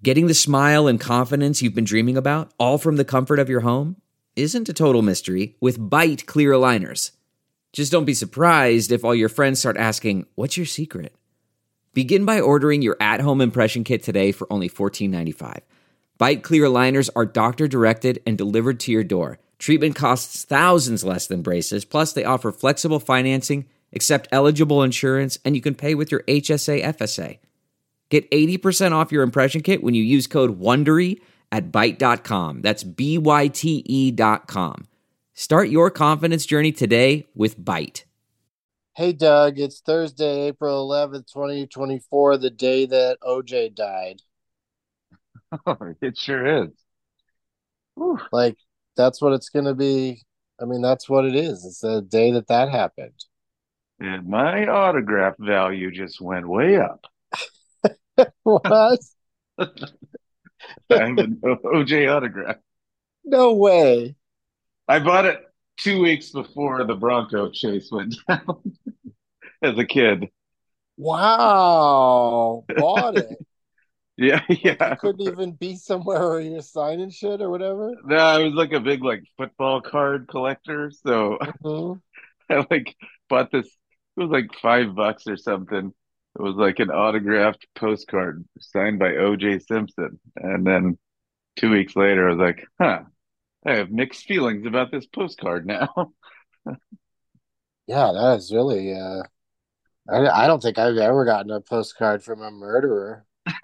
Getting the smile and confidence you've been dreaming about, all from the comfort of your home, isn't a total mystery with Byte clear aligners. Just don't be surprised if all your friends start asking, "What's your secret?" Begin by ordering your at-home impression kit today for only $14.95. Byte clear aligners are doctor-directed and delivered to your door. Treatment costs thousands less than braces, plus they offer flexible financing, accept eligible insurance, and you can pay with your HSA FSA. Get 80% off your impression kit when you use code WONDERY at Byte.com. That's BYTE.com. Start your confidence journey today with Byte. Hey, Doug, it's Thursday, April 11th, 2024, the day that OJ died. Oh, it sure is. Whew. Like, that's what it's going to be. I mean, that's what it is. It's the day that happened. And my autograph value just went way up. What? I have an OJ autograph. No way. I bought it 2 weeks before the Bronco chase went down as a kid. Wow. Bought it. Yeah, Like, you yeah. couldn't even be somewhere where you're signing shit or whatever? No, I was like a big football card collector, so Mhm. I bought this. It was like $5 or something. It was like an autographed postcard signed by OJ Simpson. And then 2 weeks later, I was like, huh, I have mixed feelings about this postcard now. Yeah, that is really, I don't think I've ever gotten a postcard from a murderer.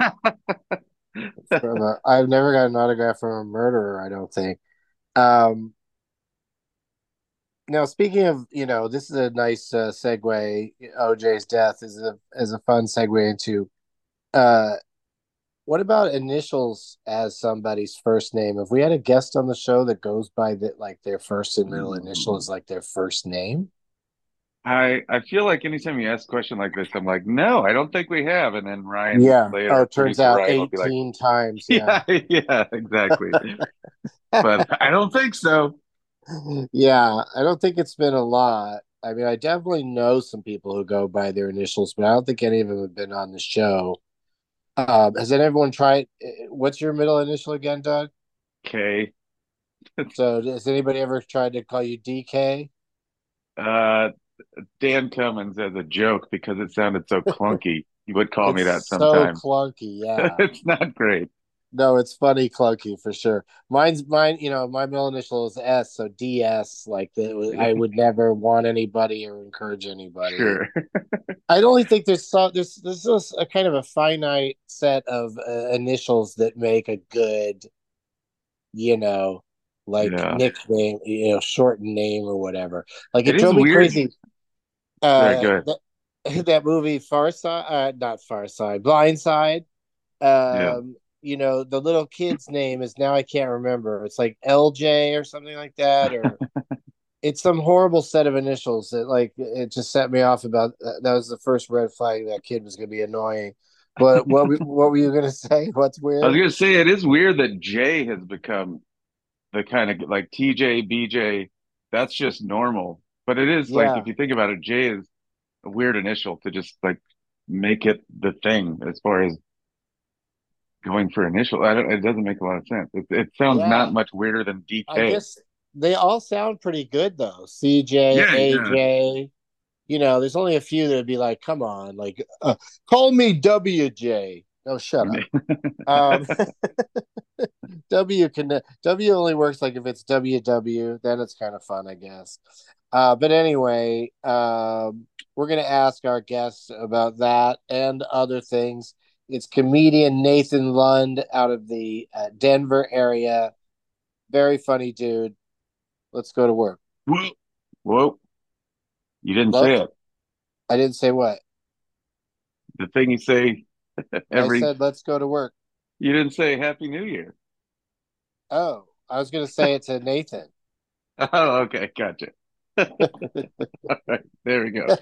I've never got an autograph from a murderer, I don't think. Um, Now, speaking of, this is a nice segue. OJ's death is a fun segue into uh, what about initials as somebody's first name? If we had a guest on the show that goes by that, like their first and middle initial is like their first name. I feel like anytime you ask a question like this, I'm like, no, I don't think we have. And then Ryan Yeah. Oh, later, it turns producer out Ryan will be like, 18 times. Yeah. yeah, yeah, exactly. But I don't think so. Yeah. I don't think it's been a lot. I mean, I definitely know some people who go by their initials, but I don't think any of them have been on the show. Has anyone tried? What's your middle initial again, Doug? Okay. So, has anybody ever tried to call you DK? Uh, Dan Cummins as a joke because it sounded so clunky. He would call me that It's so sometimes. clunky. Yeah. It's not great. No, it's funny clunky for sure. Mine. My middle initial is S, so DS. I would never want anybody or encourage anybody. Sure. I only think there's just a kind of a finite set of initials that make a good, you know, like Yeah. nickname, shortened name or whatever. Like It it is drove me weird. crazy. Sorry, go ahead. That that movie Far Side, not Far Side, Blind Side. Yeah. The little kid's name is now I can't remember. It's like LJ or something like that, or it's some horrible set of initials that like it just set me off about that was the first red flag that kid was going to be annoying. But what were you going to say? What's I was weird? gonna say it is weird that J has become the kind of like TJ, BJ. That's just normal. But it is like Yeah, if you think about it, J is a weird initial to just like make it the thing as far as going for initial. I don't, it doesn't make a lot of sense. It sounds yeah. not much weirder than I DK. guess they all sound pretty good though. CJ, Yeah, yeah. AJ. There's only a few that would be like, come on, like, call me WJ. No, shut up. Um, W only works like if it's WW, then it's kind of fun, I guess. But anyway, we're gonna ask our guests about that and other things. It's comedian Nathan Lund out of the Denver area. Very funny dude. Let's go to work. Whoa, whoa! You didn't What? say it. I didn't say what. The thing you say I every. said let's go to work. You didn't say Happy New Year. Oh, I was gonna say it to Nathan. Oh, okay, gotcha. All right, there we go.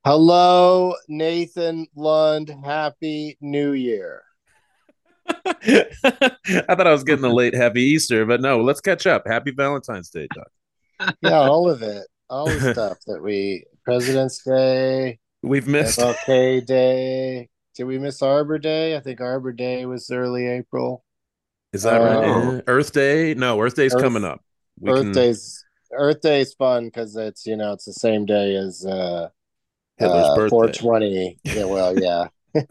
Hello, Nathan Lund. Happy New Year. I thought I was getting a late happy Easter, but no, let's catch up. Happy Valentine's Day, Yeah, all of it. All the Doc. stuff President's Day, We've missed. MLK Day. Did we miss Arbor Day? I think Arbor Day was early April. Is that right? Um, Yeah. Earth Day? No, Earth Day's coming Earth up. We Earth can Day's Earth Day's fun because it's the same day as Hitler's birthday. 420. Yeah, well, yeah.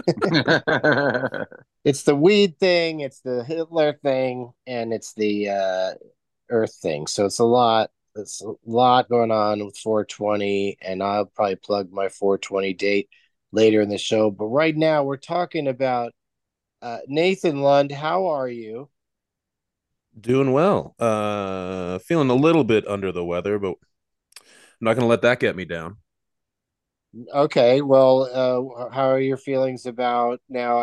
It's the weed thing, it's the Hitler thing, and it's the Earth thing. So it's a lot. It's a lot going on with 420, and I'll probably plug my 420 date later in the show. But right now, we're talking about Nathan Lund. How are you? Doing well. Feeling a little bit under the weather, but I'm not gonna let that get me down. Okay, well, how are your feelings about now?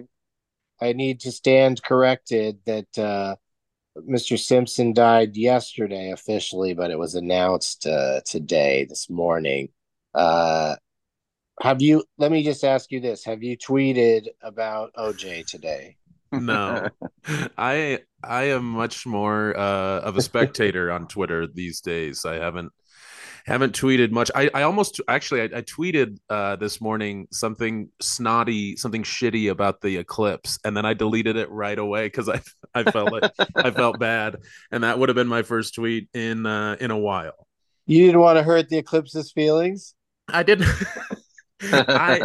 I need to stand corrected that Mr. Simpson died yesterday officially, but it was announced today, this morning. Uh, let me just ask you this. Have you tweeted about OJ today? No. I am much more of a spectator on Twitter these days. I haven't tweeted much. I almost actually I tweeted this morning something snotty, something shitty about the eclipse, and then I deleted it right away because I felt like I felt bad, and that would have been my first tweet in a while. You didn't want to hurt the eclipse's feelings? I didn't. I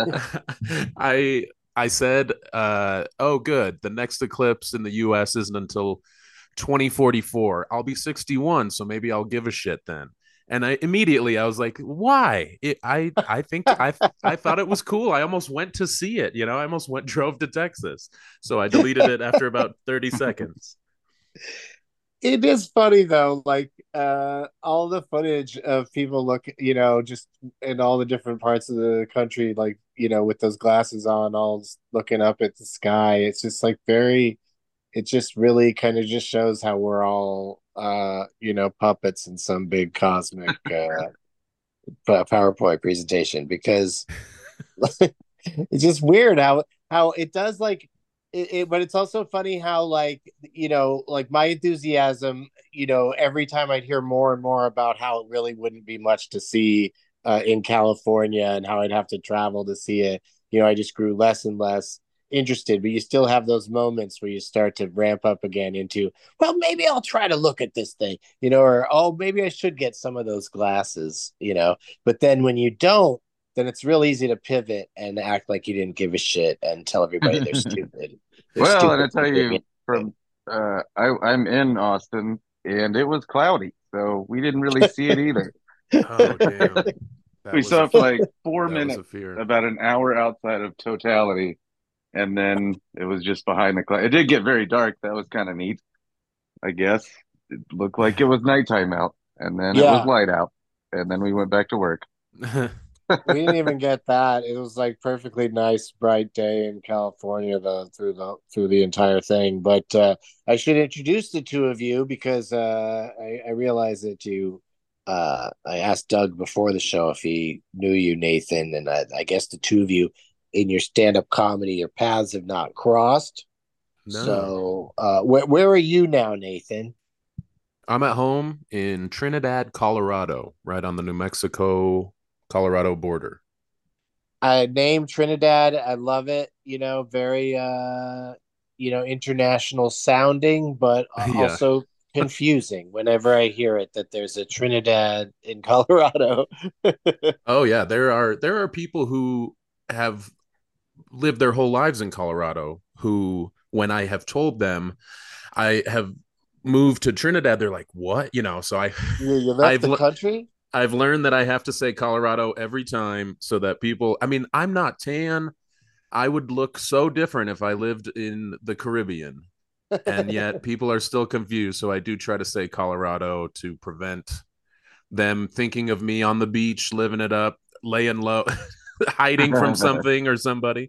I I said, oh, good. The next eclipse in the U.S. isn't until 2044. I'll be 61, so maybe I'll give a shit then. And I was like, why? I think I thought it was cool. I almost went to see it. I almost drove to Texas. So I deleted it after about 30 seconds. It is funny though, like all the footage of people just in all the different parts of the country, like, with those glasses on, all looking up at the sky. It's just like it just really kind of just shows how we're all puppets in some big cosmic PowerPoint presentation because it's just weird how it does like but it's also funny how like like my enthusiasm every time I'd hear more and more about how it really wouldn't be much to see in California and how I'd have to travel to see it, I just grew less and less interested. But you still have those moments where you start to ramp up again into, well, maybe I'll try to look at this thing, or oh, maybe I should get some of those glasses. But then when you don't, then it's real easy to pivot and act like you didn't give a shit and tell everybody they're stupid. They're Well, and stupid I tell for giving you, from I'm in Austin, and it was cloudy, so we didn't really see it either. Oh damn. That We was saw a it for like four that was a minutes, fear. about an hour outside of totality, and then it was just behind the cloud. It did get very dark. That was kind of neat, I guess. It looked like it was nighttime out, and then it was Yeah, light out, and then we went back to work. we didn't even get that. It was like perfectly nice, bright day in California through the entire thing. But I should introduce the two of you because I realized that I asked Doug before the show if he knew you, Nathan, and I guess the two of you in your stand-up comedy, your paths have not crossed. No. So, where are you now, Nathan? I'm at home in Trinidad, Colorado, right on the New Mexico Colorado border. I named Trinidad. I love it. Very international sounding, but Yeah. also confusing whenever I hear it that there's a Trinidad in Colorado. Oh yeah, there are people who have lived their whole lives in Colorado who, when I have told them I have moved to Trinidad, they're like, "What?" So You left I've the country? I've learned that I have to say Colorado every time so that people, I mean, I'm not tan. I would look so different if I lived in the Caribbean. And yet people are still confused. So I do try to say Colorado to prevent them thinking of me on the beach, living it up, laying low, hiding from something or somebody.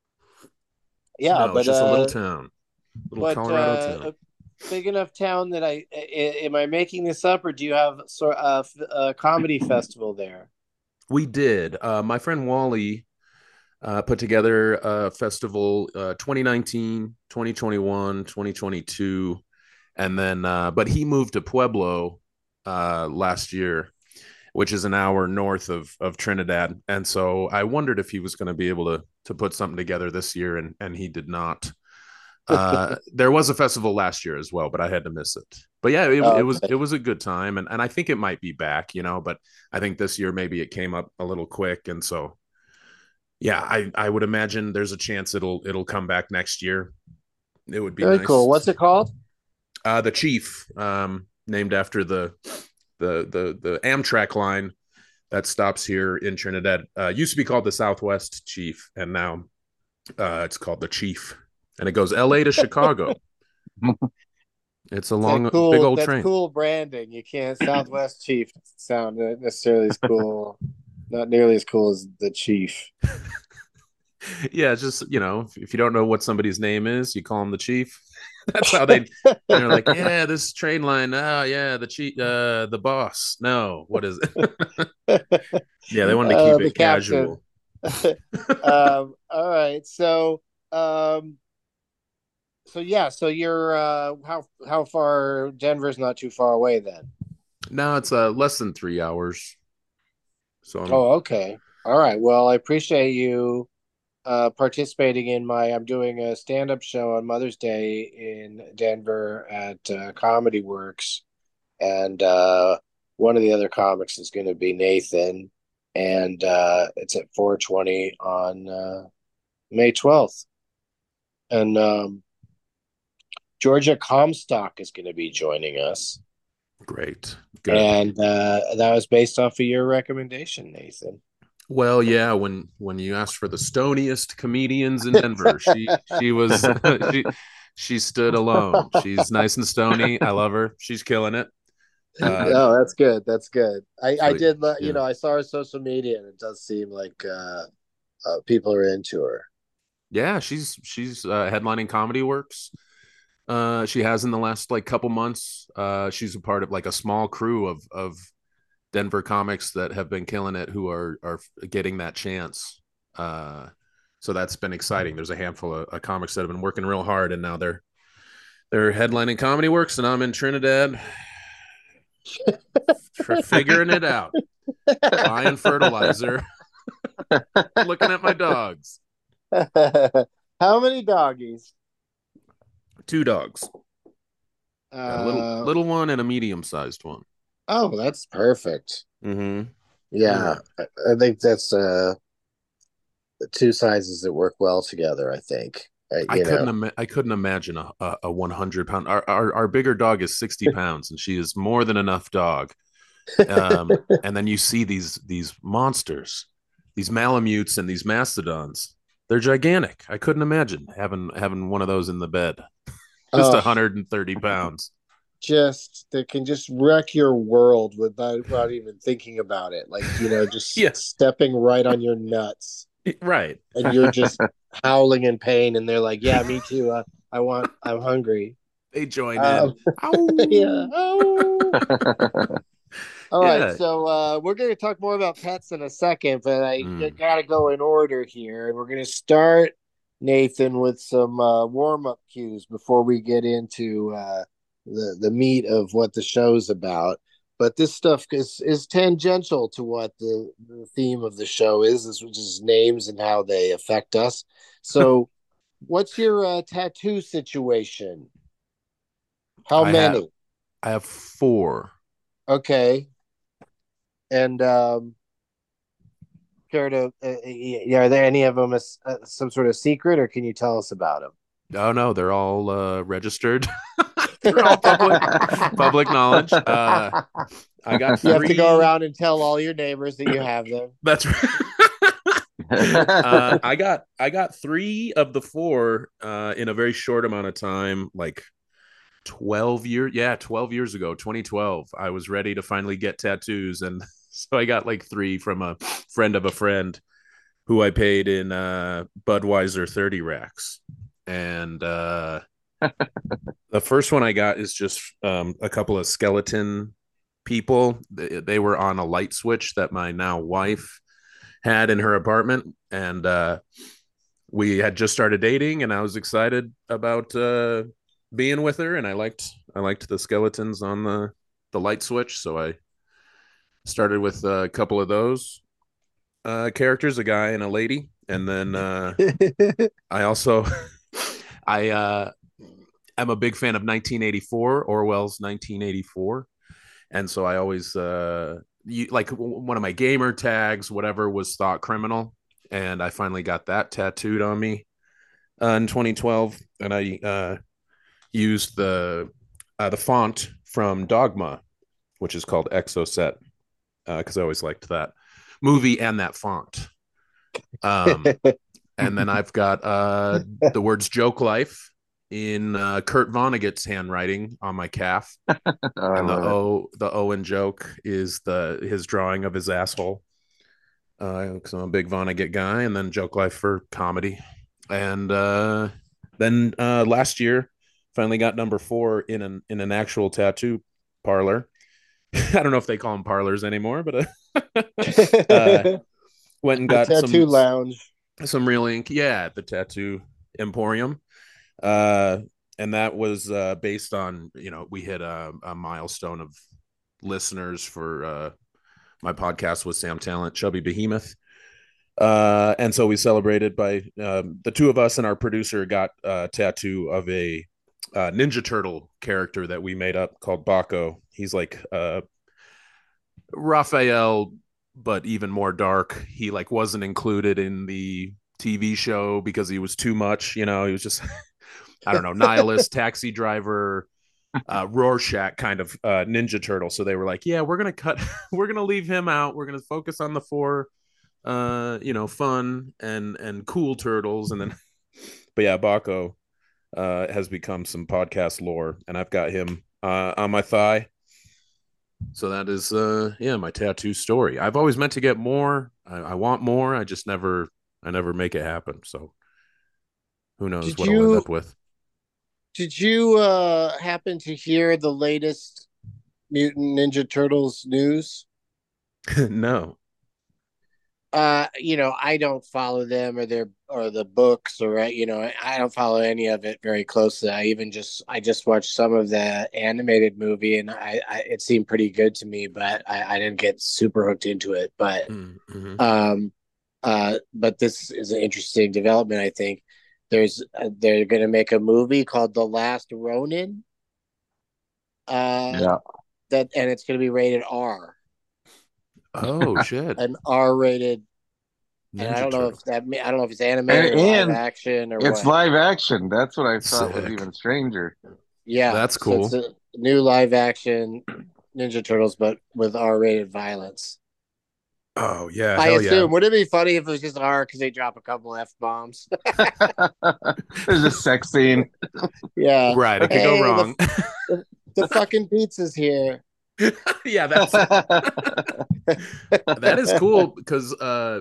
Yeah, No, it's just a little town, little but Colorado town. a big enough town that am I making this up, or do you have a comedy festival there? We did. My friend Wally put together a festival 2019, 2021, 2022. And then, but he moved to Pueblo last year, which is an hour north of Trinidad. And so I wondered if he was going to be able to put something together this year, and he did not. There was a festival last year as well, but I had to miss it. But yeah, it was a good time, and I think it might be back, but I think this year maybe it came up a little quick, and so yeah, I would imagine there's a chance it'll come back next year. It would be very nice. cool. What's it called? The Chief, named after the Amtrak line that stops here in Trinidad. Used to be called the Southwest Chief, and now it's called the Chief, and it goes L.A. to Chicago. It's a long, big old train. That's cool branding. You can't Southwest Chief sound necessarily as cool. Not nearly as cool as the Chief. Yeah, just if you don't know what somebody's name is, you call them the Chief. That's how they're like, yeah, this train line. Oh, yeah, the chief, the boss. No, what is it? Yeah, they wanted to keep it casual. All right, so you're how far? Denver's not too far away then. No, it's less than 3 hours. So okay, all right. Well, I appreciate you participating in I'm doing a stand-up show on Mother's Day in Denver at Comedy Works, and one of the other comics is going to be Nathan, and it's at 420 on May 12th, and Georgia Comstock is going to be joining us. Great. Good. And that was based off of your recommendation, Nathan. Well, yeah, when you asked for the stoniest comedians in Denver, she was she stood alone. She's nice and stony. I love her. She's killing it. No, that's good. That's good. I did, yeah. I saw her social media, and it does seem like people are into her. Yeah, she's headlining Comedy Works. She has in the last couple months. She's a part of a small crew of Denver comics that have been killing it, who are getting that chance. So that's been exciting. There's a handful of comics that have been working real hard, and now they're headlining Comedy Works, and I'm in Trinidad figuring it out, buying fertilizer, looking at my dogs. How many doggies? 2 dogs. A little one and a medium-sized one. Oh, that's perfect. Mm-hmm. Yeah, I think that's the 2 sizes that work well together. I think. I couldn't imagine a 100-pound. Our bigger dog is 60 pounds, and she is more than enough dog. And then you see these monsters, these Malamutes and these Mastodons. They're gigantic. I couldn't imagine having one of those in the bed. Just 130 pounds. They can just wreck your world without even thinking about it. Stepping right on your nuts. Right. And you're just howling in pain, and they're like, yeah, me too. I'm hungry. They join in. Yeah. All right. So we're going to talk more about pets in a second, but I got to go in order here. And we're going to start, Nathan, with some warm-up cues before we get into the meat of what the show's about. But this stuff is tangential to what the theme of the show is, which is names and how they affect us. So what's your tattoo situation? How many? I have 4. Okay. And are there any of them some sort of secret, or can you tell us about them? Oh, no, they're all registered. They're all public knowledge. I got 3. You have to go around and tell all your neighbors that you have them. That's right. I got 3 of the 4 in a very short amount of time, 12 years. Yeah, 12 years ago, 2012. I was ready to finally get tattoos, and so I got 3 from a friend of a friend who I paid in Budweiser 30 racks. And the first one I got is just a couple of skeleton people. They were on a light switch that my now wife had in her apartment, and we had just started dating, and I was excited about being with her, and I liked the skeletons on the light switch, so I started with a couple of those characters, a guy and a lady, and then I also I am a big fan of 1984, Orwell's 1984, and so I always like one of my gamer tags, whatever, was thought criminal, and I finally got that tattooed on me in 2012, and I used the font from Dogma, which is called Exocet, because I always liked that movie and that font. And then I've got the words "joke life" in Kurt Vonnegut's handwriting on my calf, and the O in joke is his drawing of his asshole. Because I'm a big Vonnegut guy, and then joke life for comedy, and then last year finally got number 4 in an actual tattoo parlor. I don't know if they call them parlors anymore, but went and got tattoo lounge, some real ink. Yeah, at the Tattoo Emporium. And that was based on, we hit a milestone of listeners for my podcast with Sam Talent, Chubby Behemoth. And so we celebrated by the two of us, and our producer got a tattoo of a Ninja Turtle character that we made up called Baco. He's like Raphael, but even more dark. He like wasn't included in the TV show because he was too much. He was just I don't know, nihilist, taxi driver, Rorschach kind of Ninja Turtle. So they were like, yeah, we're gonna leave him out. We're gonna focus on the 4 fun and cool turtles. And then but yeah, Baco has become some podcast lore, and I've got him on my thigh. So that is my tattoo story. I've always meant to get more. I want more. I never make it happen. So who knows what I'll end up with. Did you happen to hear the latest Mutant Ninja Turtles news? No. I don't follow them or the books, or I don't follow any of it very closely. I just watched some of the animated movie, and it seemed pretty good to me, but I didn't get super hooked into it. But but this is an interesting development. I think they're going to make a movie called The Last Ronin. Yeah. And it's going to be rated R. Oh shit! An R-rated. And I don't know if it's animated or live action or it's what. live action. That's what I thought was even stranger. Yeah, that's cool. So it's a new live action Ninja Turtles, but with R-rated violence. Oh yeah, I assume. Would it be funny if it was just R because they drop a couple F-bombs? There's a sex scene. Yeah, right. It could go wrong. The fucking pizza's here. Yeah, that is cool because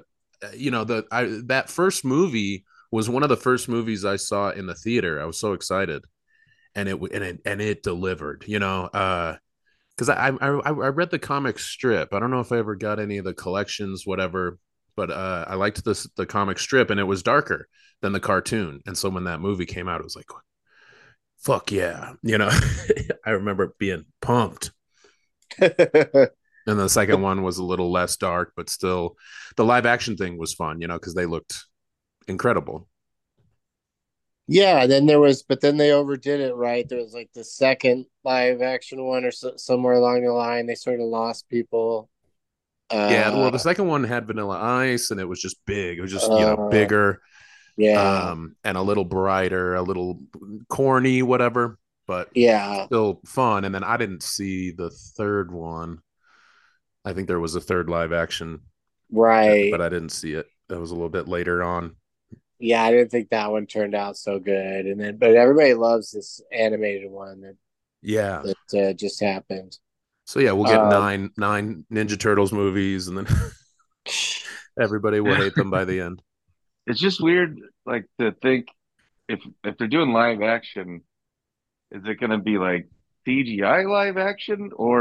that first movie was one of the first movies I saw in the theater. I was so excited, and it delivered. Because I read the comic strip. I don't know if I ever got any of the collections, whatever, but I liked the comic strip, and it was darker than the cartoon. And so when that movie came out, it was like, fuck yeah, I remember being pumped. And the second one was a little less dark, but still the live action thing was fun, because they looked incredible. Yeah, but then they overdid it, right? There was like the second live action one or somewhere along the line, they sort of lost people. Yeah, well, the second one had Vanilla Ice, and it was just big. It was just, bigger. Yeah. And a little brighter, a little corny, whatever, but yeah, still fun. And then I didn't see the third one. I think there was a third live action, right? But I didn't see it. That was a little bit later on. Yeah, I didn't think that one turned out so good. But everybody loves this animated one that just happened. So yeah, we'll get nine Ninja Turtles movies, and then everybody will hate them by the end. It's just weird, like, to think if they're doing live action, is it going to be like CGI live action, or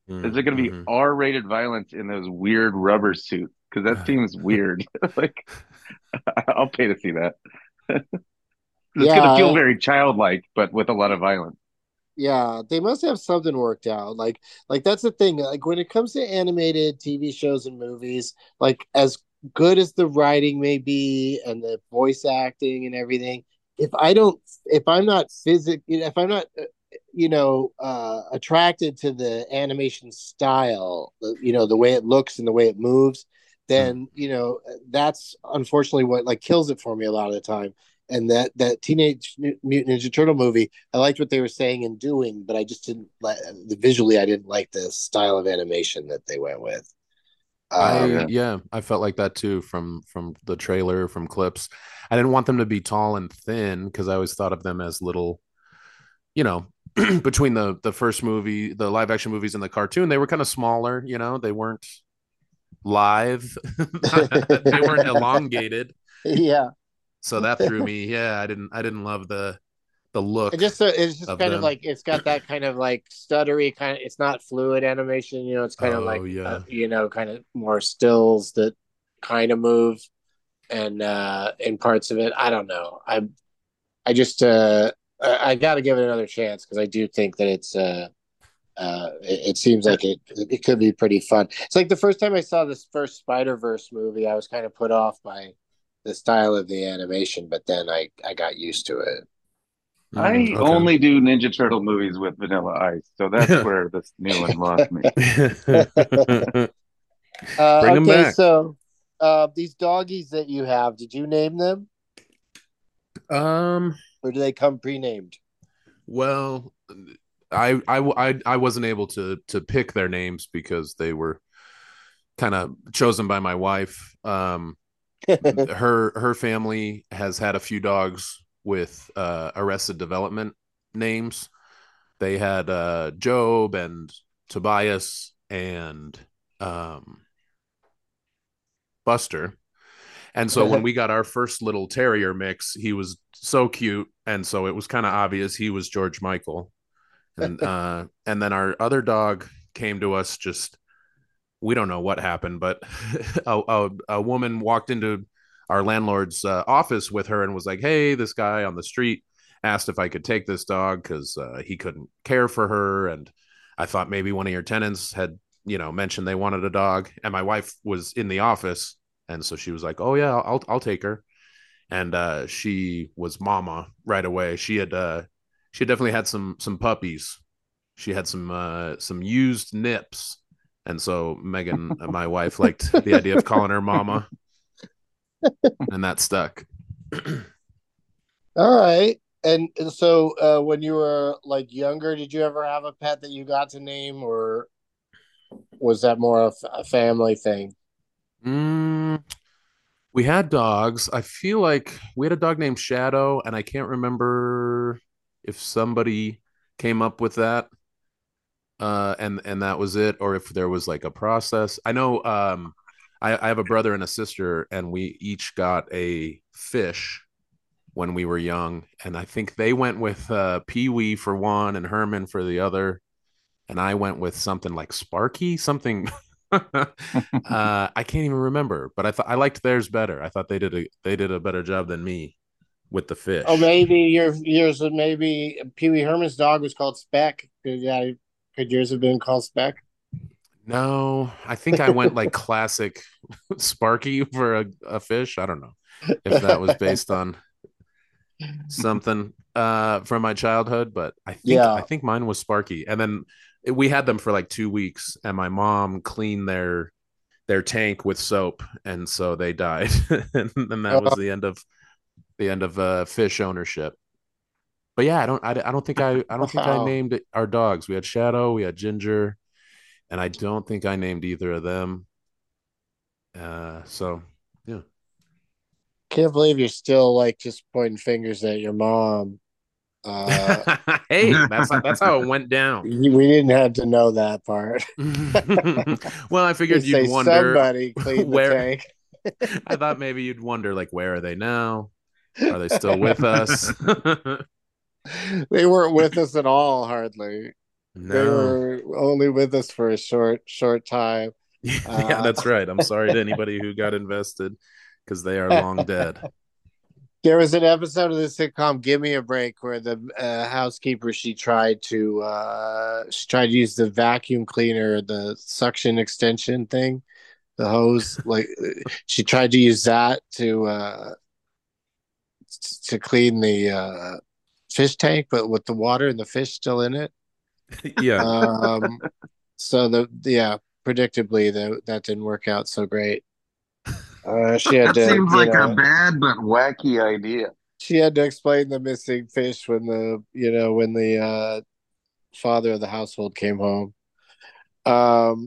Is there going to be Mm-hmm. R-rated violence in those weird rubber suits? Because that seems weird. Like, I'll pay to see that. It's going to feel Yeah, very childlike, but with a lot of violence. yeah, they must have something worked out. Like that's the thing. Like when it comes to animated TV shows and movies, like as good as the writing may be and the voice acting and everything, if I'm not if I'm not, attracted to the animation style, the way it looks and the way it moves, then that's unfortunately what like kills it for me a lot of the time. And that Teenage Mutant Ninja Turtle movie, I liked what they were saying and doing, but I just didn't like visually. I didn't like the style of animation that they went with. I Yeah. yeah, I felt like that too from the trailer, from clips. I didn't want them to be tall and thin because I always thought of them as little, you know, between the first movie, the live action movies and the cartoon, they were kind of smaller, they weren't live. They weren't elongated. Yeah, So that threw me. Yeah, I didn't love the look it's just of kind of them. like it's got that kind of like stuttery kind of. It's not fluid animation. It's kind of Oh like yeah. kind of more stills that kind of move, and in parts of it, I don't know. I just I got to give it another chance because I do think that it seems like it could be pretty fun. It's like the first time I saw this first Spider-Verse movie, I was kind of put off by the style of the animation, but then I got used to it. I Okay. only do Ninja Turtle movies with Vanilla Ice, so that's where this new one lost me. Bring them Okay, back. so these doggies that you have, did you name them Um, or do they come pre-named? well, I wasn't able to pick their names because they were kind of chosen by my wife. Her family has had a few dogs with Arrested Development names. They had Job and Tobias and um, Buster. And so when we got our first little terrier mix, he was so cute, and so it was kind of obvious he was George Michael. And then our other dog came to us, just we don't know what happened, but a woman walked into our landlord's office with her and was like, "Hey, this guy on the street asked if I could take this dog because he couldn't care for her." And I thought maybe one of your tenants had, mentioned they wanted a dog. And my wife was in the office, and so she was like, "Oh yeah, I'll take her." And she was mama right away. She definitely had some puppies. She had some used nips, and so Megan, my wife, liked the idea of calling her mama, and that stuck. All right. And so when you were like younger, did you ever have a pet that you got to name, or was that more of a family thing? Mm, we had dogs. I feel like we had a dog named Shadow, and I can't remember if somebody came up with that, and that was it, or if there was like a process. I know I have a brother and a sister, and we each got a fish when we were young, and I think they went with Pee Wee for one and Herman for the other, and I went with something like Sparky, something. I can't even remember, but I thought I liked theirs better. I thought they did a better job than me with the Oh, fish. maybe yours was maybe Pee Wee Herman's dog was called Speck. Could yours have been called Speck? No, I think I went like classic Sparky for a fish. I don't know if that was based on something from my childhood, but I think I Yeah. think mine was Sparky. And then we had them for like 2 weeks, and my mom cleaned their tank with soap, and so they died. And that was Uh, the end of fish ownership. But yeah, I don't think I named our dogs. We had Shadow, we had Ginger, and I don't think I named either of them. So yeah. can't believe you're still like just pointing fingers at your mom. Uh, Hey, that's how it went down. we didn't have to know that part. Well, I They figured you'd say wonder somebody cleaned the where. tank. I thought maybe you'd wonder, like, where are they now? Are they still with us? They weren't with us at all, hardly. They No. were only with us for a short time. Yeah, Uh, that's right. I'm sorry to anybody who got invested because they are long dead. there was an episode of the sitcom "Give Me a Break" where the housekeeper she tried to use the vacuum cleaner, the suction extension thing, the hose. Like she tried to use that to clean the fish tank, but with the water and the fish still in it. Yeah. Um, so predictably that didn't work out so great. She had That to, seems you like a know, bad but wacky idea. she had to explain the missing fish when the father of the household came home. Um,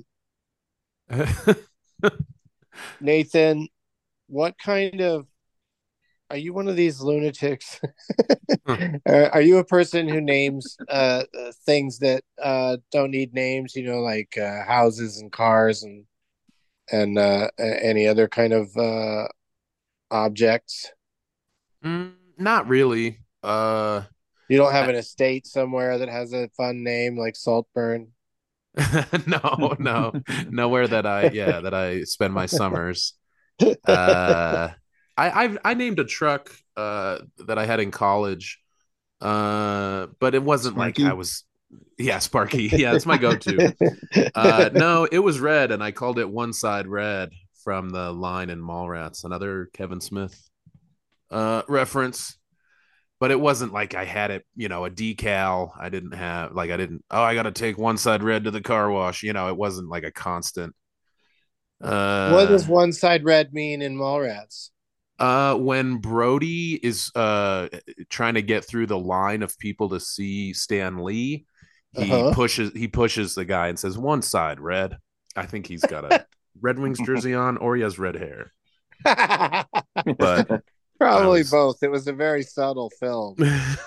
Nathan, what kind of are you one of these lunatics? Are you a person who names things that don't need names? You know, like houses and cars and any other kind of objects. Not really. You don't have an estate somewhere that has a fun name like Saltburn. No, nowhere that I spend my summers. Uh, I named a truck that I had in college, but it wasn't like I Sparky. was. Yeah, Sparky. Yeah, it's my go-to. No, it was Red, and I called it One Side Red from the line in Mallrats, another Kevin Smith reference. But it wasn't like I had it, a decal. I didn't, oh, I got to take One Side Red to the car wash. It wasn't like a constant. What Uh, does one side red mean in Mallrats? when Brody is trying to get through the line of people to see Stan Lee, he Uh pushes the guy and says, "One Side Red." I think he's got a Red Wings jersey on, or he has red hair. huh. But I Probably was both. It was a very subtle film.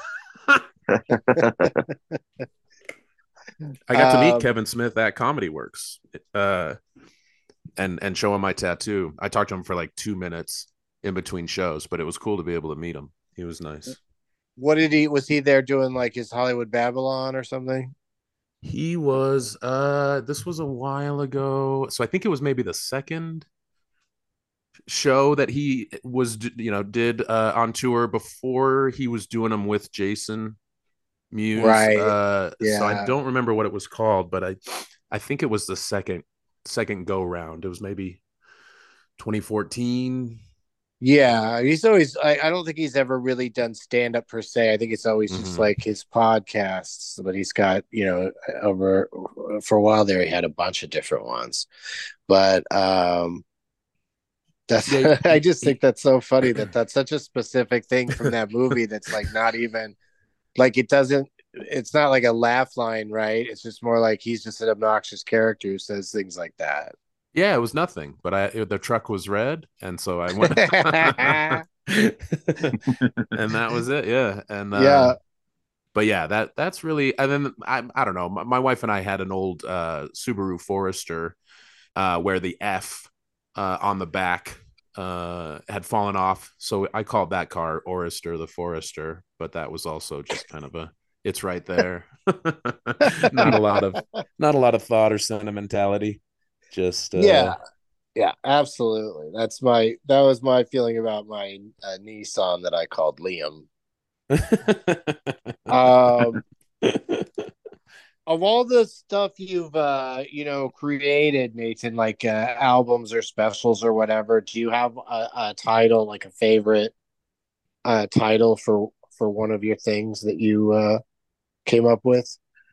I got to meet Um, Kevin Smith at Comedy Works, and show him my tattoo. I talked to him for like 2 minutes in between shows, but it was cool to be able to meet him. He was nice. what did he was he there doing like his Hollywood Babylon or something? He was this was a while ago. So I think it was maybe the second show that he was did on tour before he was doing them with Jason Mewes. Right. So I Yeah. don't remember what it was called, but I think it was the second go round. It was maybe 2014. Yeah. He's always I don't think he's ever really done stand up per se. I think it's always just Mm-hmm. like his podcasts, but he's got, over for a while there he had a bunch of different ones. But that's Yeah, I just think that's so funny that that's such a specific thing from that movie that's like not even like it's not like a laugh line, right? It's just more like he's just an obnoxious character who says things like that. yeah, it was nothing, but the truck was red, and so I went, and that was it. Yeah, and Yeah. but yeah, that's really. And then I don't know. My wife and I had an old Subaru Forester where the F on the back had fallen off, so I called that car Orister the Forester, but that was also just kind of a it's right there. not a lot of not a lot of thought or sentimentality. Just Yeah. Yeah, absolutely. That was my feeling about my Nissan that I called Liam. Um, of all the stuff you've created, Nathan, like albums or specials or whatever, do you have a title, like a favorite title for one of your things that you came up with?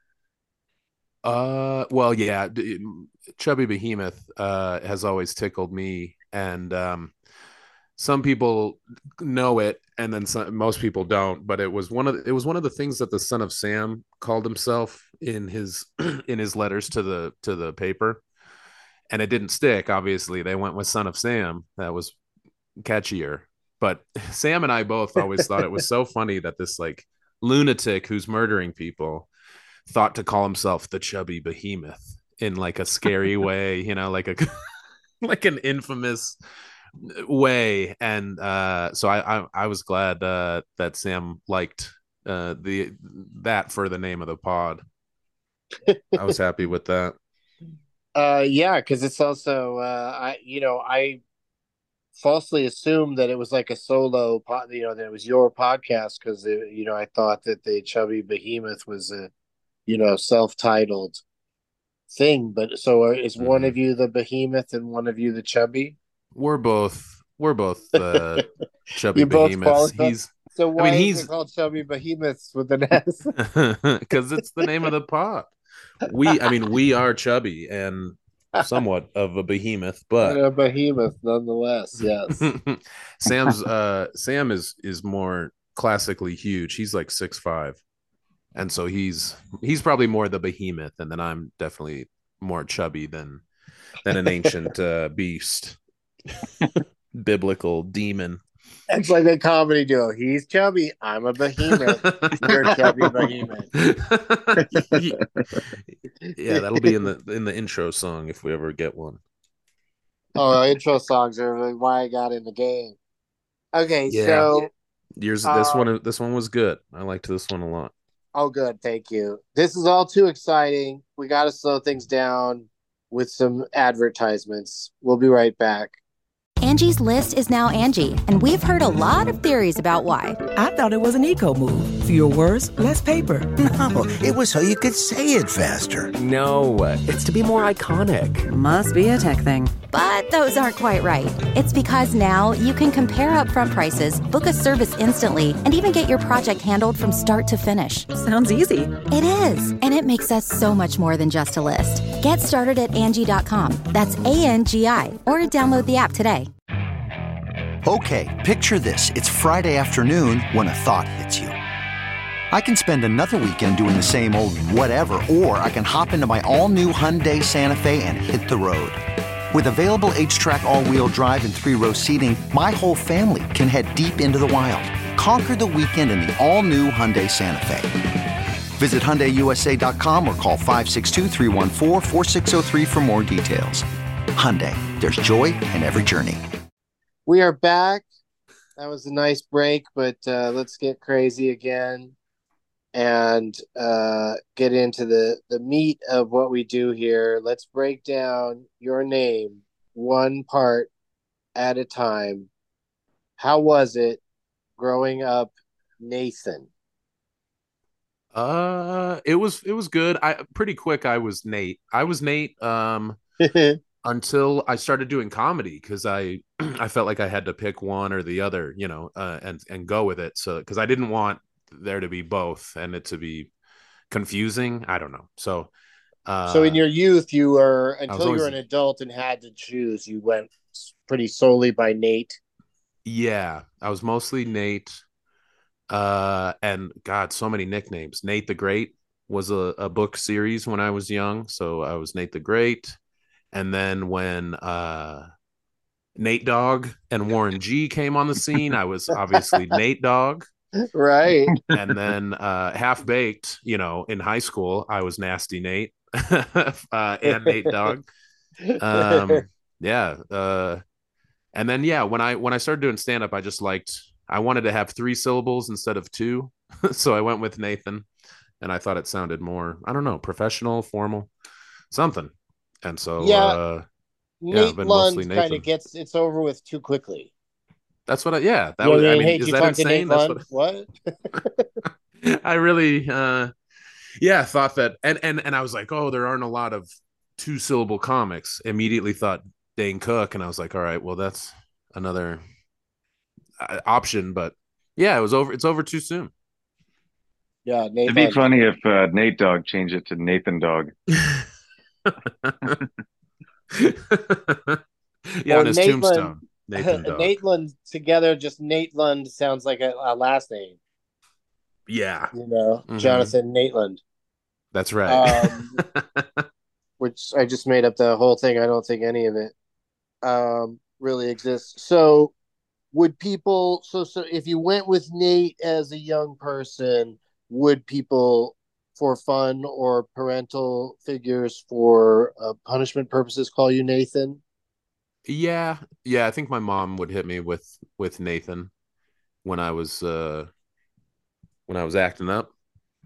Well, yeah, Chubby Behemoth has always tickled me, and some people know it, and then most people don't. But it was one of the things that the Son of Sam called himself in his in his letters to the paper, and it didn't stick. Obviously, they went with Son of Sam. That was catchier. But Sam and I both always thought it was so funny that this like lunatic who's murdering people thought to call himself the Chubby Behemoth in like a scary way, like a like an infamous way. And so I was glad that Sam liked the that for the name of the pod. I was happy with that. Yeah, because it's also I falsely assumed that it was like a solo pod, that it was your podcast because I thought that the Chubby Behemoth was a self-titled thing. But so is one Mhm. of you the Behemoth and one of you the Chubby? We're both chubby You both behemoths. qualify. He's So I mean why is it he's called Chubby Behemoths with an S? because it's the name of the pod. We are chubby and somewhat of a behemoth, And but a behemoth nonetheless. Yes. Sam is more classically huge. He's like 6'5", and so he's probably more the behemoth, and then I'm definitely more chubby than an ancient beast, biblical demon. It's like a comedy duo. He's chubby. I'm a behemoth. You're chubby behemoth. Yeah, that'll be in the intro song if we ever get one. Oh, intro songs are like why I got in the game. Okay, Yeah, so yours um, this one was good. I liked this one a lot. oh, good, thank you. This is all too exciting. We got to slow things down with some advertisements. We'll be right back. Angie's List is now Angie, and we've heard a lot of theories about why. I thought it was an eco move. Fewer words, less paper. No, it was so you could say it faster. No, it's to be more iconic. Must be a tech thing. But those aren't quite right. It's because now you can compare upfront prices, book a service instantly, and even get your project handled from start to finish. Sounds easy. It is, and it makes us so much more than just a list. Get started at Angie.com. That's ANGI, or download the app today. Okay, picture this. It's Friday afternoon when a thought hits you. I can spend another weekend doing the same old whatever, or I can hop into my all-new Hyundai Santa Fe and hit the road. With available H-Track all-wheel drive and 3-row seating, my whole family can head deep into the wild. Conquer the weekend in the all-new Hyundai Santa Fe. Visit HyundaiUSA.com or call 562-314-4603 for more details. Hyundai, there's joy in every journey. We are back. That was a nice break, but let's get crazy again and get into the meat of what we do here. Let's break down your name one part at a time. How was it growing up, Nathan? It was good. I pretty quick. I was Nate. Until I started doing comedy because I I felt like I had to pick one or the other, and go with it. So because I didn't want there to be both and it to be confusing. I don't know. So So in your youth, you were I was until you were always an adult and had to choose. You went pretty solely by Nate. yeah, I was mostly Nate. And God, so many nicknames. Nate the Great was a book series when I was young, so I was Nate the Great. And then when Nate Dogg and Warren G came on the scene, I was obviously Nate Dogg. Right. And then Half Baked, in high school, I was Nasty Nate and Nate Dogg. Yeah. And then when I started doing stand up, I wanted to have 3 syllables instead of 2, so I went with Nathan, and I thought it sounded more, I don't know, professional, formal, something. And so Yeah, yeah, I've Nate been mostly Lund kind of Nathan. gets it's over with too quickly. That's what yeah, that You know was, what I I mean? mean, Hey, did is you that talk to Nate insane? That's Lund? what What? I really yeah, thought that. And I was like, oh, there aren't a lot of 2-syllable comics. Immediately thought Dane Cook, and I was like, all right, well, that's another option. But yeah, it's over too soon. Yeah, Nate It'd be Lund. funny if Nate Dogg changed it to Nathan Dog. Yeah, Or on his Nate Lund. tombstone, Nathan Dog. Nate Lund together, just Nate Lund sounds like a last name. Yeah. Hmm. Jonathan Nateland. That's right. Um, which I just made up the whole thing. I don't think any of it really exists. So would people so if you went with Nate as a young person, would people for fun or parental figures for punishment purposes call you Nathan? Yeah. Yeah, I think my mom would hit me with Nathan when I was acting up.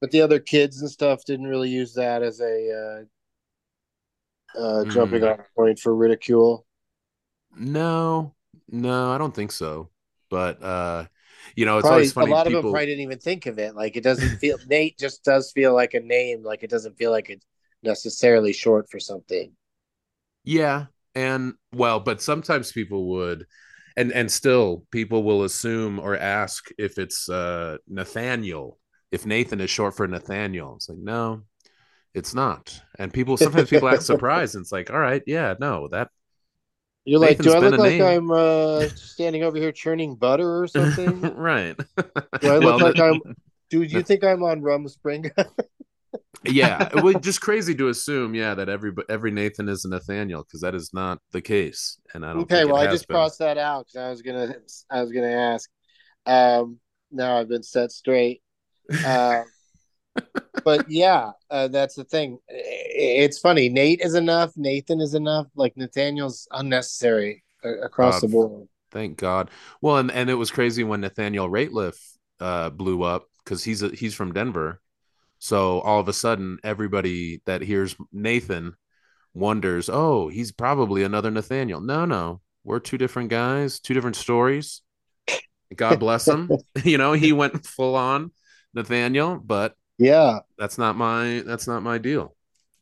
But the other kids and stuff didn't really use that as a jumping off point for ridicule. No, I don't think so. But it's Probably always a funny. lot of them People, probably didn't even think of it. Like it doesn't feel Nate just does feel like a name. Like it doesn't feel like it's necessarily short for something. yeah, and well, but sometimes people would, and still people will assume or ask if it's Nathaniel, if Nathan is short for Nathaniel. It's like no, it's not. And sometimes people act surprised, and it's like, all right, yeah, no, that You're like, do Nathan's I been look a like name. I'm standing over here churning butter or something? Right. Do I look Well, like I'm? Do you think I'm on Rumspringa? yeah, it was just crazy to assume, yeah, that every Nathan is a Nathaniel, because that is not the case, and I don't Okay, think it well, I has just been. crossed that out because I was gonna ask. Now I've been set straight. Uh, but yeah, that's the thing. It's funny. Nate is enough. Nathan is enough. Like Nathaniel's unnecessary across the God, board. thank God. Well, and it was crazy when Nathaniel Rateliff blew up because he's from Denver. So all of a sudden, everybody that hears Nathan wonders, oh, he's probably another Nathaniel. No, no, we're two different guys, two different stories. God bless him. He went full on Nathaniel, but Yeah. that's not my deal.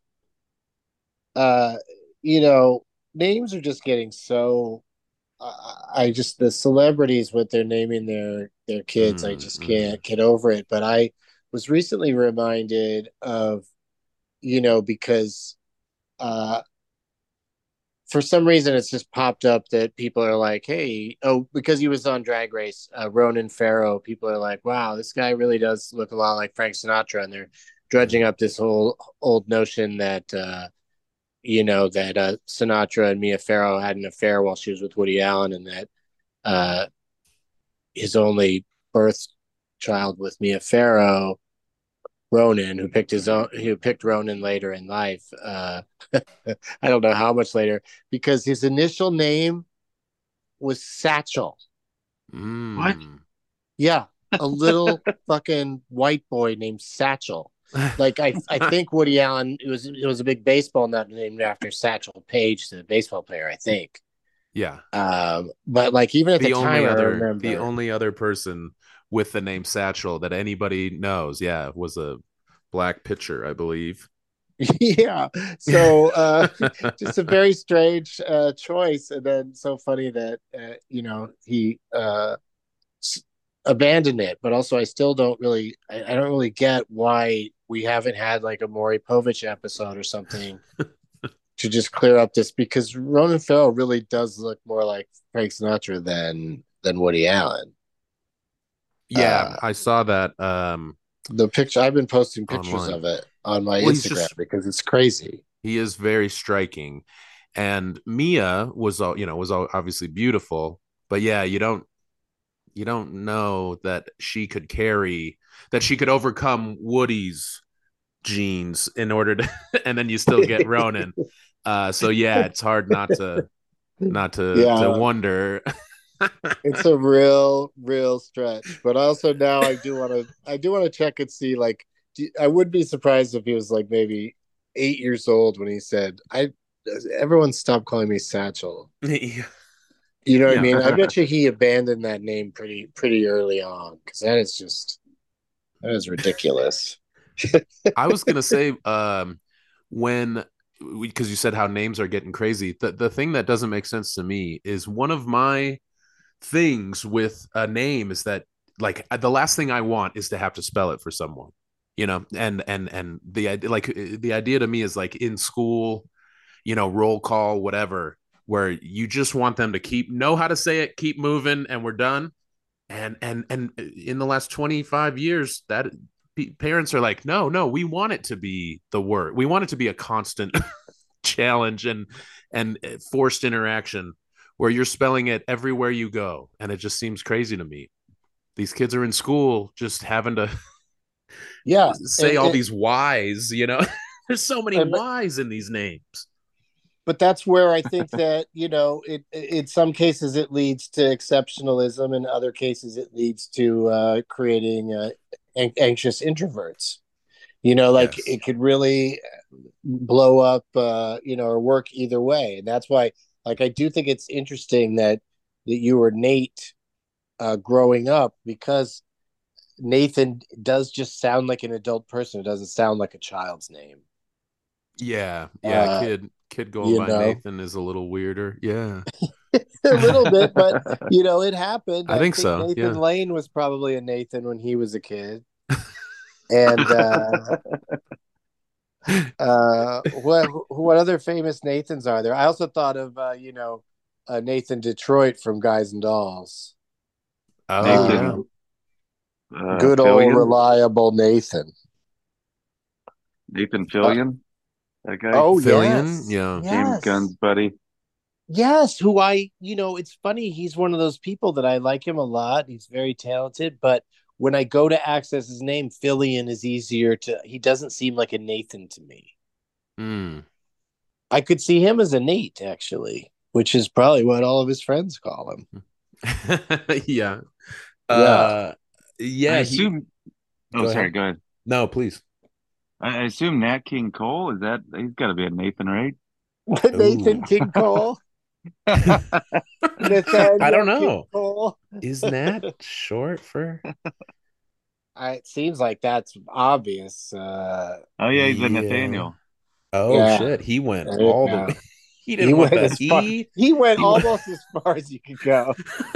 Uh, names are just getting so. I just the celebrities what they're naming their kids. I just can't get over it. But I was recently reminded of, because uh for some reason it's just popped up that people are like, hey, oh, because he was on Drag Race, Ronan Farrow, people are like, wow, this guy really does look a lot like Frank Sinatra, and they're dredging up this whole old notion that Sinatra and Mia Farrow had an affair while she was with Woody Allen, and that uh his only birth child with Mia Farrow, Ronan, who picked Ronan later in life. I don't know how much later, because his initial name was Satchel. What? Yeah, a little fucking white boy named Satchel. Like I think Woody Allen, it was a big baseball nut named after Satchel Paige, the baseball player, I think. Yeah. But like even at the The time, only I other the remember. only other person with the name Satchel that anybody knows, yeah, was a black pitcher, I believe. Yeah. So just a very strange choice, and then so funny that he abandoned it. But also, I still don't really, I don't really get why we haven't had like a Maury Povich episode or something to just clear up this, because Ronan Farrow really does look more like Frank Sinatra than Woody Allen. Yeah, I saw that The picture I've been posting pictures online. of it on my Well, Instagram because it's crazy. he is very striking, and Mia was obviously beautiful, but yeah, you don't know that she could overcome Woody's genes in order to, and then you still get Ronan. So yeah, it's hard not to Yeah, wonder. it's a real stretch. But also now I do want to check and see, like, I would be surprised if he was like maybe 8 years old when he said, "I everyone stop calling me Satchel." Yeah. You know what I Yeah. mean? I bet you he abandoned that name pretty early on, because that is ridiculous. I was gonna say, when because you said how names are getting crazy. The thing that doesn't make sense to me is one of my things with a name is that, like, the last thing I want is to have to spell it for someone, and the idea, like, the idea to me is like in school, roll call, whatever, where you just want them to know how to say it, keep moving, and we're done. And in the last 25 years, that parents are like, no, we want it to be the word. We want it to be a constant challenge and forced interaction where you're spelling it everywhere you go. And it just seems crazy to me. These kids are in school just having to Yeah, say all these Y's. There's so many Y's in these names. but that's where I think that it in some cases it leads to exceptionalism, in other cases it leads to creating anxious introverts. Like Yes. it could really blow up, or work either way. And that's why, like, I do think it's interesting that you were Nate growing up, because Nathan does just sound like an adult person. It doesn't sound like a child's name. Yeah. Uh, Kid going you by know, Nathan is a little weirder. Yeah. a little bit, but it happened. I I think think so. Nathan Yeah. Lane was probably a Nathan when he was a kid. And what other famous Nathans are there? I also thought of Nathan Detroit from Guys and Dolls. Oh yeah. Nathan Good old Fillion. reliable Nathan. Nathan Fillion. That guy. Oh Fillion. yes, Yeah. James yes, Gunn's buddy. yes. Who it's funny. He's one of those people that I like him a lot. He's very talented, but when I go to access his name, Fillion is easier to. He doesn't seem like a Nathan to me. Mm. I could see him as a Nate, actually, which is probably what all of his friends call him. Yeah. Yeah. Yeah. I assume. Oh, Go sorry. ahead. Go ahead. No, please. I assume Nat King Cole he's got to be a Nathan, right? Nathan Ooh. King Cole. I don't know. King Cole. Is Nat short for? It seems like that's obvious. Oh yeah, he's a Yeah. Nathaniel. Oh Yeah. shit! He went There you all the go. way. He didn't want the E. He went He went- almost as far as you could go.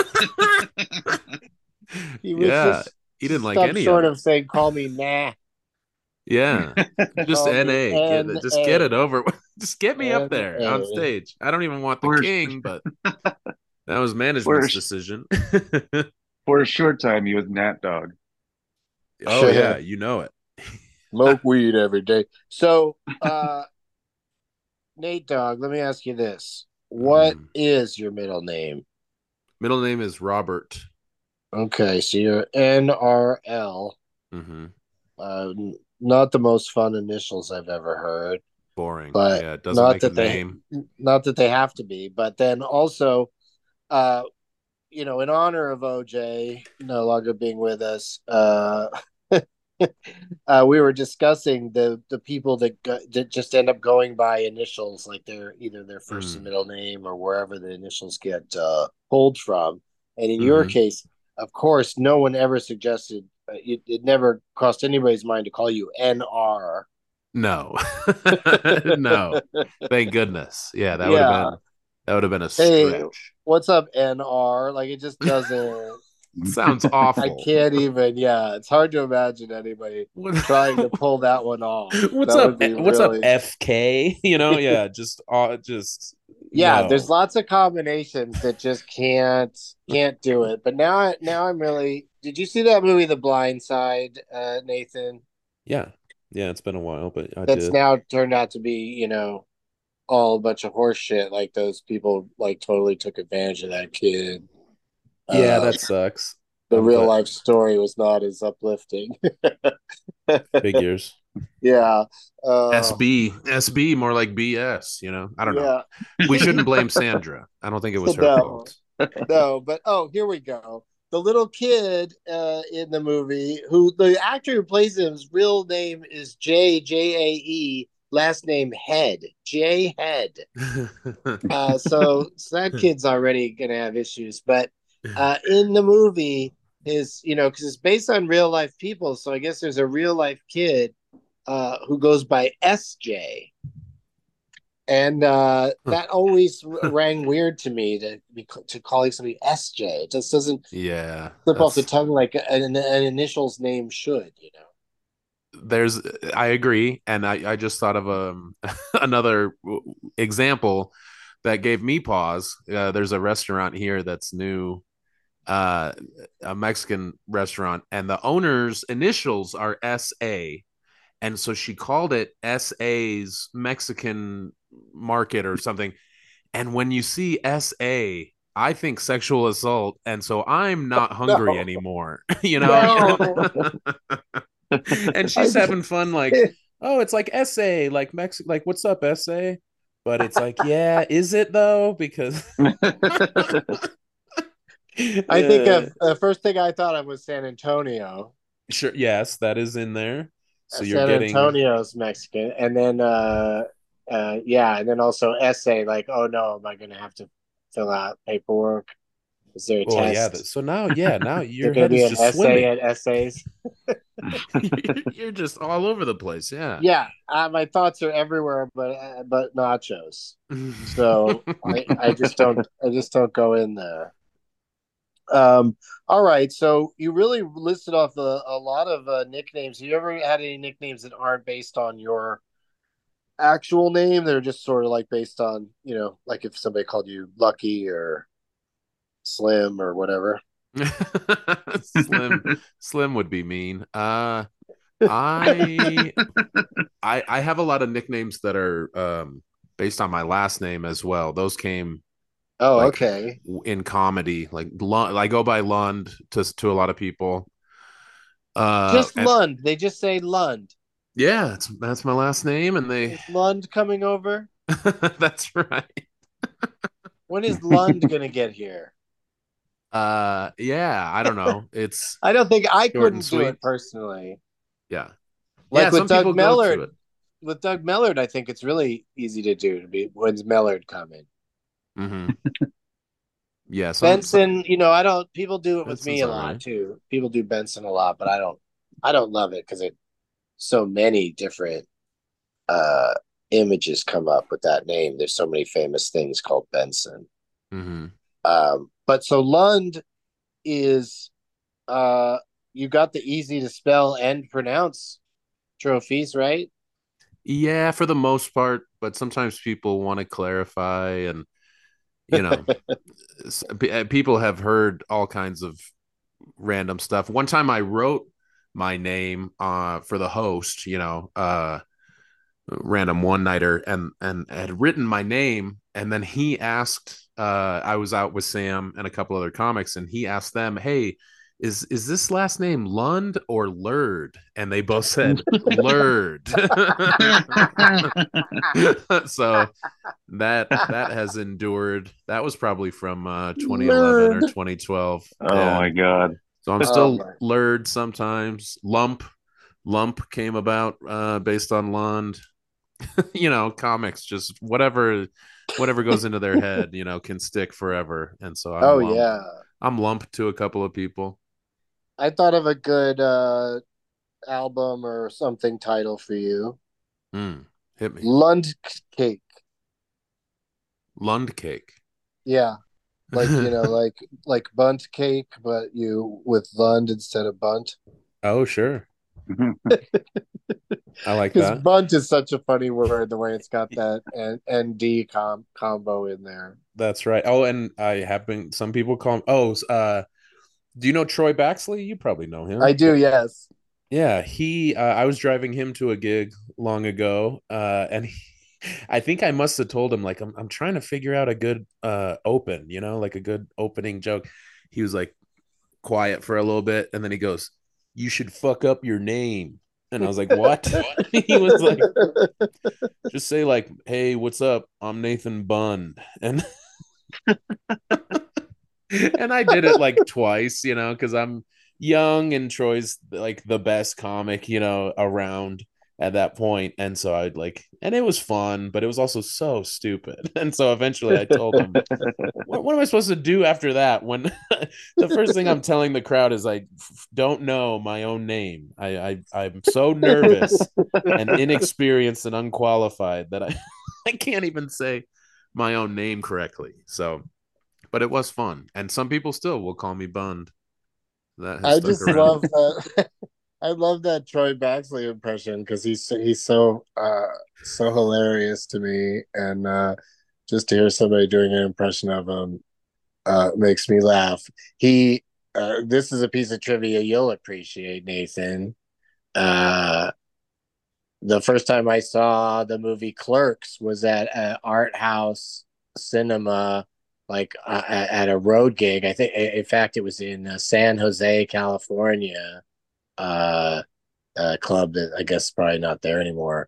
He was Yeah, just he didn't like stopped any short of it. of saying, "Call me Nah." Yeah, just Call me NA. Just get it over. Just get me up there NA. on stage. I don't even want the Or- king, but that was management's Or- decision. For a short time, he was Nat Dog. Oh yeah, you know it. Smoke weed every day. So, Nate Dogg, let me ask you this: what is your middle name? Middle name is Robert. Okay, so you're NRL. Mm-hmm. Not the most fun initials I've ever heard. Boring. But Yeah, it doesn't not make a that they name. not that they have to be. But then also, in honor of OJ no longer being with us, we were discussing the people that just end up going by initials, like either their first and middle name or wherever the initials get pulled from. And in your case, of course, no one ever suggested. It never crossed anybody's mind to call you NR. No, no. Thank goodness. Yeah, that would have been a stretch. Hey, what's up, NR? Like, it just doesn't. Sounds awful. I can't even. Yeah, it's hard to imagine anybody trying to pull that one off. What's That up? would be What's up, really- FK? Yeah, just Yeah, no. there's lots of combinations that just can't do it. But now I'm really. Did you see that movie, The Blind Side, Nathan? Yeah, it's been a while, but That's now turned out to be, all a bunch of horse shit. Like, those people like totally took advantage of that kid. Yeah, that sucks. The real life story was not as uplifting. Figures. Yeah. SB, more like BS. I don't know. We shouldn't blame Sandra. I don't think it was her fault. No, but here we go. The little kid in the movie, who the actor who plays him's real name is Jae, last name Head, J Head. So that kid's already gonna have issues. But in the movie, because it's based on real life people, so I guess there's a real life kid who goes by SJ. And that always rang weird to me, to calling somebody SJ. It just doesn't slip off the tongue like an initials name should, I agree, and I just thought of another example that gave me pause. There's a restaurant here that's new, a Mexican restaurant, and the owner's initials are SA, and so she called it SA's Mexican Market or something. And when you see SA, I think sexual assault, and so I'm not hungry anymore. And she's having fun, like, oh, it's like SA, like Mexico, like, what's up, SA? But it's like, yeah, is it though? Because I think the first thing I thought of was San Antonio. Sure, yes, that is in there. So you're San getting Antonio's Mexican, and then and then also essay. Like, oh no, am I going to have to fill out paperwork? Is there a well, yeah. test? So now Is there your going to head be is an just essay swimming. at essays? You're just all over the place. Yeah. Yeah, my thoughts are everywhere, but nachos. So I just don't go in there. All right. So you really listed off a lot of nicknames. Have you ever had any nicknames that aren't based on your actual name? They're just sort of like based on, like if somebody called you Lucky or Slim or whatever. Slim would be mean. I I have a lot of nicknames that are based on my last name as well. Those came Oh, like okay. in comedy. Like I go by Lund to a lot of people. Just And Lund. They just say Lund. yeah, that's my last name, and they Is Lund coming over? that's right. When is Lund gonna get here? Yeah, I don't know. It's I don't think I short and couldn't do sweet. it personally. Yeah. Like Yeah, with some people Doug go to Mellard. it. With Doug Mellard, I think it's really easy to do. To be when's Mellard coming? Hmm. Yeah, some Benson, I don't. People do it with me Benson's a all lot right. too. People do Benson a lot, but I don't. I don't love it because it so many different uh images come up with that name. There's so many famous things called Benson. Hmm. But so Lund is you got the easy to spell and pronounce trophies, right? Yeah, for the most part, but sometimes people want to clarify, and you know, people have heard all kinds of random stuff. One time I wrote my name for the host, random one nighter, and had written my name, and then he asked I was out with Sam and a couple other comics, and he asked them, hey, is this last name Lund or Lurd? And they both said Lurd. So that has endured. That was probably from 2011 or Lurd. 2012. Oh Yeah. my God. So I'm Oh still my. Lurd sometimes. Lump came about based on Lund. Comics, just whatever goes into their head, can stick forever. And so Oh yeah. I'm Lump to a couple of people. I thought of a good album or something title for you. Hit me. Lund Cake. Lund cake. Yeah. Like, like bunt cake, but you with Lund instead of bunt. Oh, sure. I like Because that. bunt is such a funny word, the way it's got that and combo in there. That's right. Oh, and I have been, some people call him, do you know Troy Baxley? You probably know him. I do, yes. Yeah, I was driving him to a gig long ago, and I think I must have told him, like, I'm trying to figure out a good open, like a good opening joke. He was like quiet for a little bit, and then he goes, "You should fuck up your name." And I was like, "What?" He was like, "Just say like, hey, what's up? I'm Nathan Bund." And and I did it like twice, because I'm young and Troy's like the best comic, around at that point. And so and it was fun, but it was also so stupid. And so eventually I told him, what am I supposed to do after that? When the first thing I'm telling the crowd is I don't know my own name. I'm so nervous and inexperienced and unqualified that I can't even say my own name correctly. So, but it was fun, and some people still will call me Bund. That has I stuck just around. love that. I love that Troy Baxley impression because he's so hilarious to me, and just to hear somebody doing an impression of him makes me laugh. This is a piece of trivia you'll appreciate, Nathan. The first time I saw the movie Clerks was at an art house cinema, like at a road gig. I think, in fact, it was in San Jose, California. Club that I guess probably not there anymore.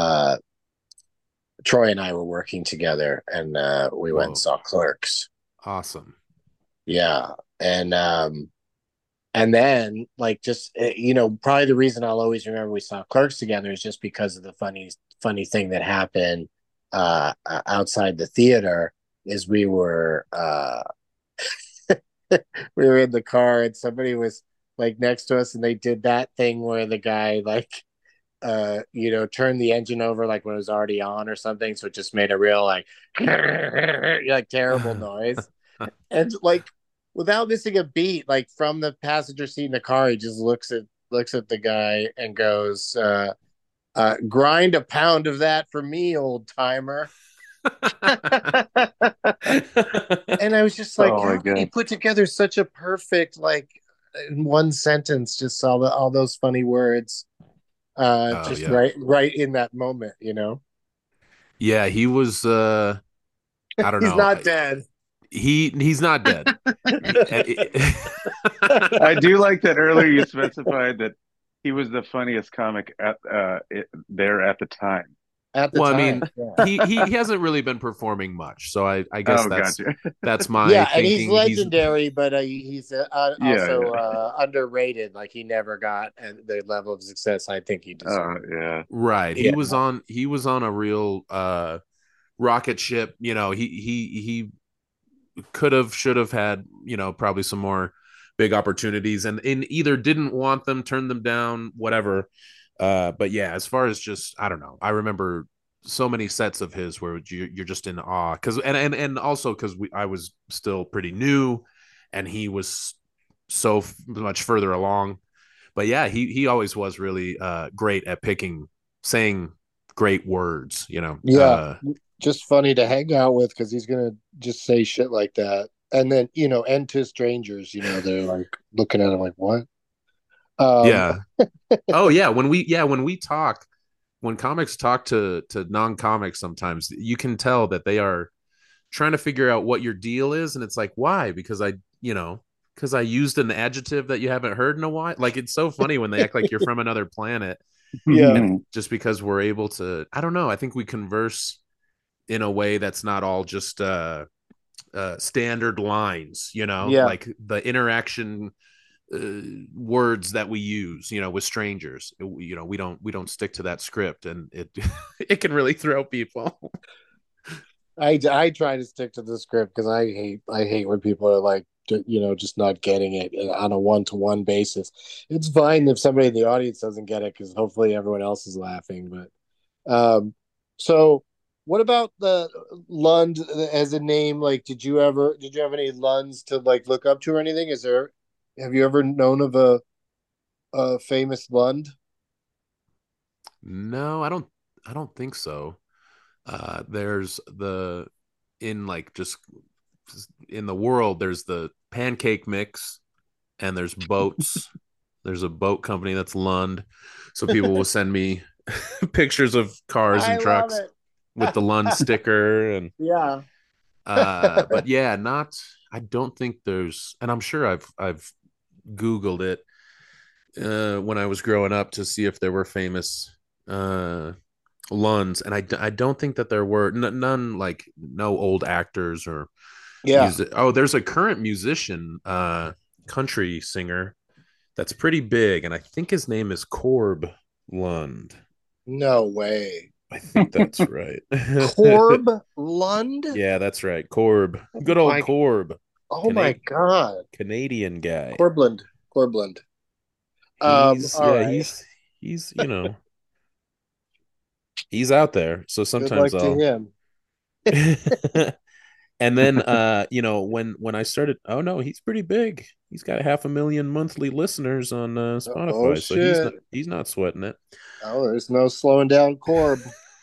Troy and I were working together, and we went and Whoa. saw Clerks. Awesome. Yeah, and And then, like, just probably the reason I'll always remember we saw Clerks together is just because of the funny thing that happened outside the theater. Is we were in the car and somebody was like next to us, and they did that thing where the guy like turned the engine over like when it was already on or something, so it just made a real like like terrible noise. And like without missing a beat, like from the passenger seat in the car, he just looks at the guy and goes, grind a pound of that for me, old timer. And I was just like, Oh my how can he God. put together such a perfect, like, in one sentence, just all those funny words, Oh just yeah. right in that moment, Yeah, he was I don't He's know. not dead. He's not dead. I do like that earlier you specified that he was the funniest comic there at the time. At the Well, I time. mean, Yeah. he hasn't really been performing much, so I guess Oh, that's gotcha. my Yeah, and he's thinking. He's legendary, but he's Yeah, also yeah. underrated. Like he never got the level of success I think he Oh, deserved. yeah. right. Yeah. He was on a real rocket ship. He could have should have had probably some more big opportunities, and in either didn't want them, turned them down, whatever. But yeah, as far as just I don't know, I remember so many sets of his where you're just in awe because and also because I was still pretty new, and he was so much further along. But yeah, he always was really great at saying great words. Yeah, just funny to hang out with because he's gonna just say shit like that, and then and to strangers, they're like looking at him like what? Yeah. Oh yeah, when comics talk to non-comics, sometimes you can tell that they are trying to figure out what your deal is, and it's like, why? Because I used an adjective that you haven't heard in a while. Like it's so funny when they act like you're from another planet, Yeah, and just because we're able to, I don't know, I think we converse in a way that's not all just standard lines, yeah. like the interaction words that we use with strangers. We don't stick to that script, and it it can really throw people. I try to stick to the script because I hate when people are like just not getting it on a one-to-one basis. It's fine if somebody in the audience doesn't get it because hopefully everyone else is laughing. But so what about the Lund as a name? Like, did you have any Lunds to like look up to or anything? Have you ever known of a famous Lund? No, I don't think so. There's the in like just in the world there's the pancake mix, and there's boats. There's a boat company that's Lund, so people will send me pictures of cars I and love trucks with the Lund it. sticker. And Yeah. but yeah, not I don't think there's, and I'm sure I've googled it when I was growing up to see if there were famous uh Lunds, and I don't think that there were none, like no old actors or Yeah. music. Oh, there's a current musician, country singer that's pretty big, and I think his name is Corb Lund. No way. I think that's right. Corb Lund? Yeah, that's right. Corb. Oh Good old my, Corb. oh my God. Canadian guy. Corbland. Corbland. He's All yeah, right. he's he's out there. So Good sometimes luck to I'll him. and then when I started, oh no, he's pretty big. He's got 500,000 monthly listeners on Oh Spotify, so shit. he's not sweating it. Oh, there's no slowing down Corb.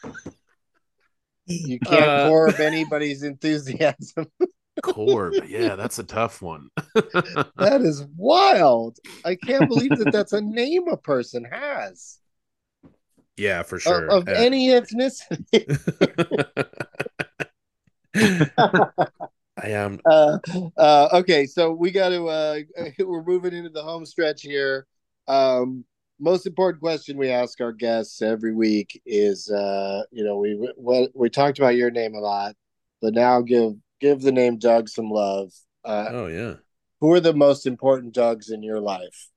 You can't Uh Corb anybody's enthusiasm. Corb, yeah, that's a tough one. That is wild. I can't believe that that's a name a person has Yeah, for sure. of any ethnicity. I am. Okay, so we got to. We're moving into the home stretch here. Most important question we ask our guests every week is, we talked about your name a lot, but now give the name Doug some love. Oh yeah. Who are the most important Dougs in your life?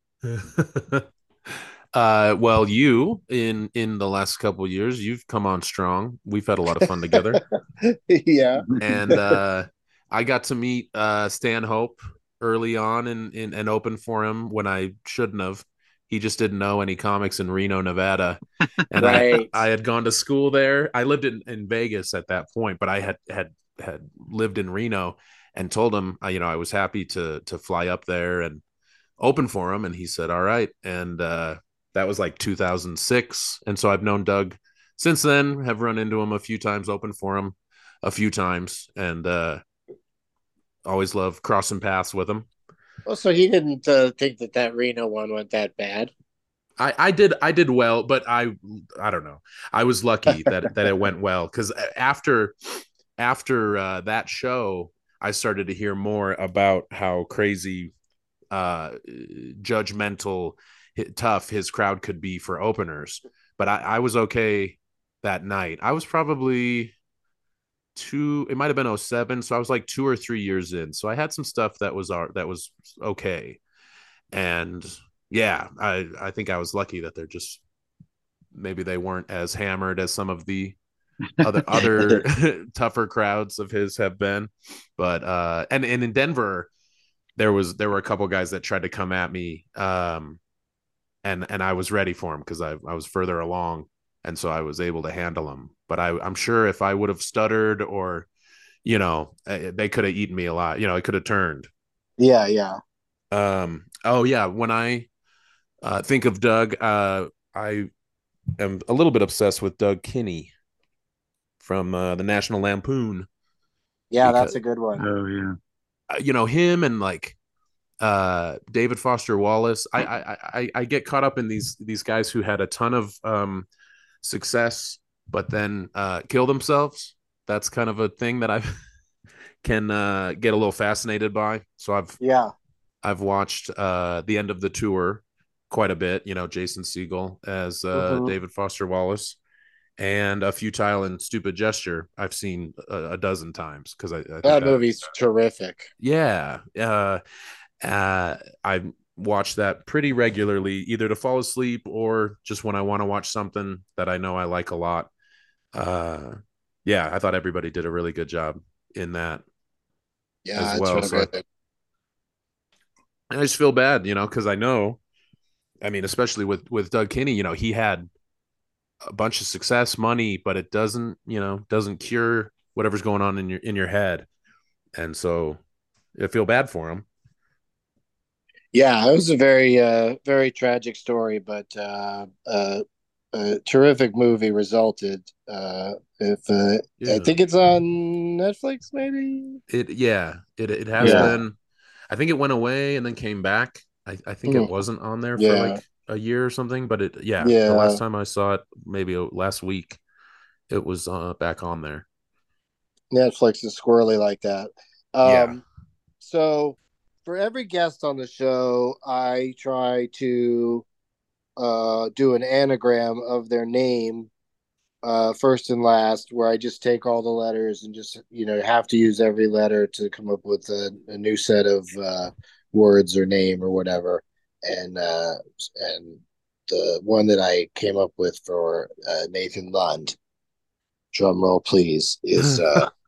Well, you in the last couple of years, you've come on strong. We've had a lot of fun together. Yeah. And I got to meet Stanhope early on and open for him when I shouldn't have. He just didn't know any comics in Reno, Nevada. And Right. I had gone to school there. I lived in Vegas at that point, but I had lived in Reno and told him, I was happy to fly up there and open for him. And he said, all right. And that was like 2006. And so I've known Doug since then, have run into him a few times, open for him a few times, and always love crossing paths with him. Well, so he didn't think that Reno one went that bad. I did well, but I don't know. I was lucky that it went well, because after that show, I started to hear more about how crazy judgmental, tough his crowd could be for openers. But I was okay that night. I was probably it might have been 07, so I was like 2 or 3 years in, so I had some stuff that was okay. And yeah, I think I was lucky that they're just, maybe they weren't as hammered as some of the other tougher crowds of his have been. But and in Denver there were a couple guys that tried to come at me, and I was ready for him because I was further along, and so I was able to handle him. But I'm sure if I would have stuttered, or they could have eaten me a lot. It could have turned. Yeah. Oh yeah, when I think of Doug, I am a little bit obsessed with Doug Kinney from the National Lampoon. Yeah, that's a good one. Oh yeah. Him and like David Foster Wallace. I get caught up in these guys who had a ton of success, but then kill themselves. That's kind of a thing that I can get a little fascinated by. So I've watched the end of the tour quite a bit. Jason Segel as David Foster Wallace, and A Futile and Stupid Gesture I've seen a dozen times, because I think that movie's terrific. Yeah. I watch that pretty regularly, either to fall asleep or just when I want to watch something that I know I like a lot. Yeah, I thought everybody did a really good job in that. Yeah, as well. So I just feel bad, because I know, especially with Doug Kinney, he had a bunch of success, money, but it doesn't cure whatever's going on in your head. And so I feel bad for him. Yeah, it was a very very tragic story, but a terrific movie resulted. I think it's on Netflix, maybe. It has been. I think it went away and then came back. I think it wasn't on there for like a year or something, but the last time I saw it, maybe last week, it was back on there. Netflix is squirrely like that. So for every guest on the show, I try to do an anagram of their name, first and last, where I just take all the letters and just have to use every letter to come up with a new set of words or name or whatever. And the one that I came up with for Nathan Lund, drum roll please, is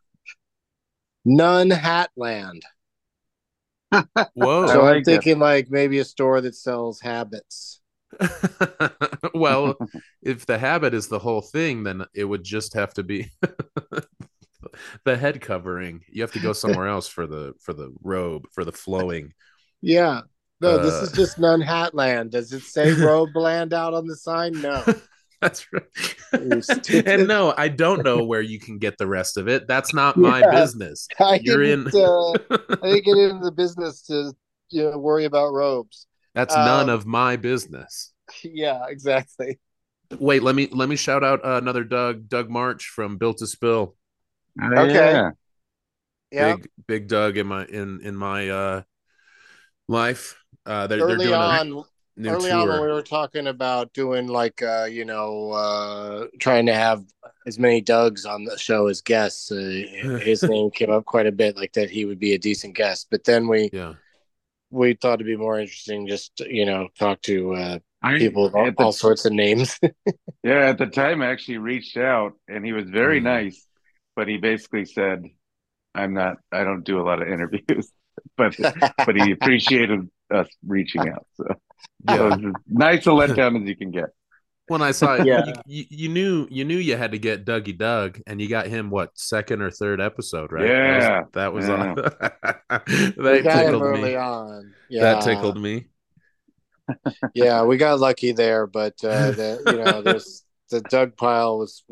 None Hatland. Whoa! So I'm thinking like maybe a store that sells habits. Well, if the habit is the whole thing, then it would just have to be the head covering. You have to go somewhere else for the robe, for the flowing. Yeah. No, this is just None Hatland. Does it say robe land out on the sign? No. That's right. And no, I don't know where you can get the rest of it. That's not my business. I didn't get into the business to worry about robes. That's none of my business. Yeah, exactly. Wait, let me shout out another Doug March from Built to Spill. Okay. Yeah. Big Doug in my life. They're early doing on when we were talking about doing like trying to have as many Dougs on the show as guests, his name came up quite a bit, like that he would be a decent guest. But then we we thought it'd be more interesting just to, talk to people with at the all sorts of names. Yeah, at the time, I actually reached out and he was very nice, but he basically said, I don't do a lot of interviews, but he appreciated us reaching out. So it was as nice a letdown as you can get. When I saw it, Yeah. you knew you had to get Dougie Doug, and you got him what, second or third episode, right? Yeah. That was Yeah. that We got him tickled early me. on. Yeah. That tickled me. Yeah, we got lucky there, but there's the Doug pile was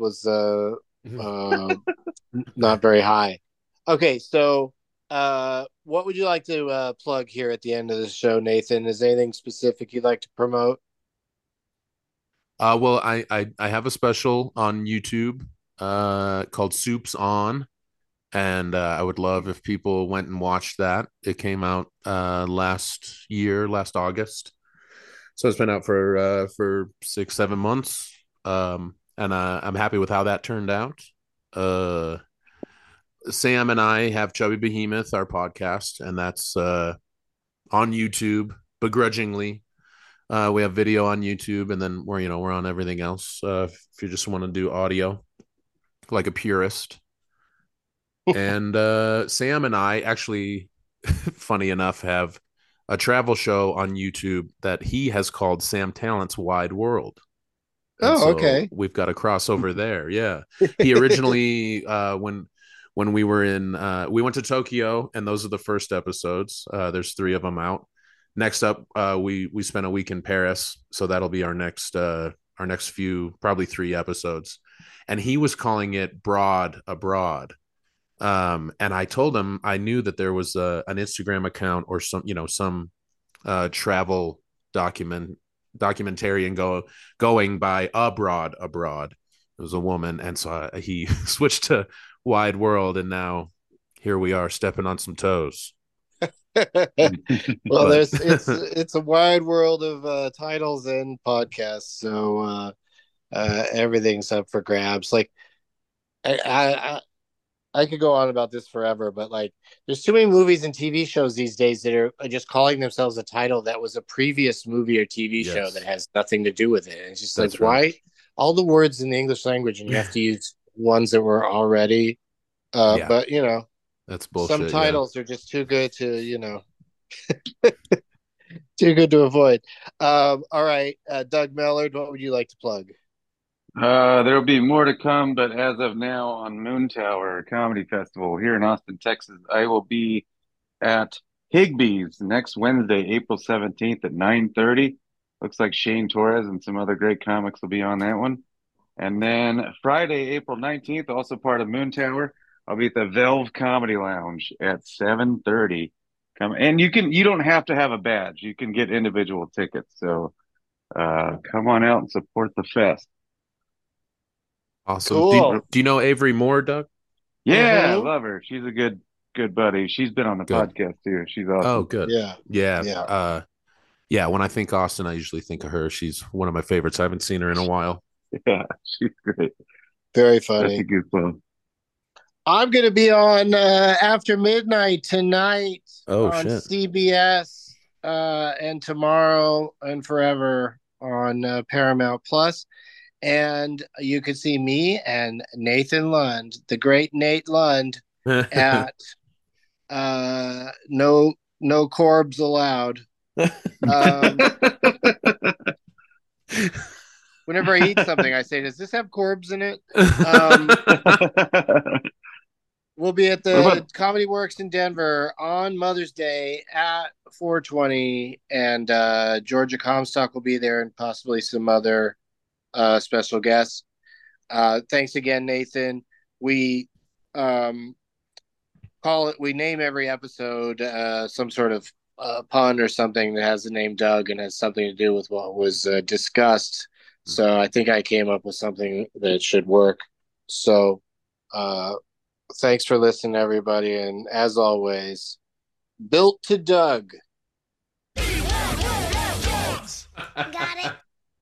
not very high. Okay, so what would you like to plug here at the end of the show, Nathan? Is there anything specific you'd like to promote? Well, I have a special on YouTube called Soups On, and I would love if people went and watched that. It came out last August. So it's been out for 6-7 months, and I'm happy with how that turned out. Sam and I have Chubby Behemoth, our podcast, and that's on YouTube begrudgingly. We have video on YouTube, and then we're on everything else. If you just want to do audio, like a purist. And Sam and I actually, funny enough, have a travel show on YouTube that he has called Sam Talent's Wide World. And okay. We've got a crossover there. Yeah. He originally, when we were we went to Tokyo, and those are the first episodes. There's 3 of them out. Next up, we spent a week in Paris. So that'll be our next few, probably 3 episodes. And he was calling it Broad Abroad. And I told him I knew that there was an Instagram account or some travel documentarian going by Abroad. It was a woman, and so he switched to Wide World, and now here we are stepping on some toes. Well, it's a wide world of titles and podcasts, so everything's up for grabs. Like I could go on about this forever, but like there's too many movies and TV shows these days that are just calling themselves a title that was a previous movie or TV show that has nothing to do with it. And it's just like, why all the words in the English language and you have to use ones that were already but that's bullshit. Some titles are just too good to too good to avoid. All right, Doug Mellard, what would you like to plug? There'll be more to come, but as of now, on Moontower Comedy Festival here in Austin, Texas, I will be at Higbee's next Wednesday, April 17th at 9:30. Looks like Shane Torres and some other great comics will be on that one. And then Friday, April 19th, also part of Moontower, I'll be at the Velve Comedy Lounge at 7:30. Come, and you don't have to have a badge. You can get individual tickets. So come on out and support the fest. Awesome. Cool. Do you know Avery Moore, Doug? Yeah, I love her. She's a good buddy. She's been on the podcast too. She's awesome. Oh, good. Yeah. Yeah. When I think Austin, I usually think of her. She's one of my favorites. I haven't seen her in a while. Yeah, she's great. Very funny. That's a good one. I'm going to be on After Midnight tonight on CBS and tomorrow and forever on Paramount Plus. And you can see me and Nathan Lund, the great Nate Lund, at No Corbs Allowed. Whenever I eat something, I say, does this have Corbs in it? We'll be at the Comedy Works in Denver on Mother's Day at 4:20, and Georgia Comstock will be there and possibly some other special guests. Thanks again, Nathan. We name every episode some sort of pun or something that has the name Doug and has something to do with what was discussed. So I think I came up with something that should work. So thanks for listening, everybody. And as always, built to Doug. Got it.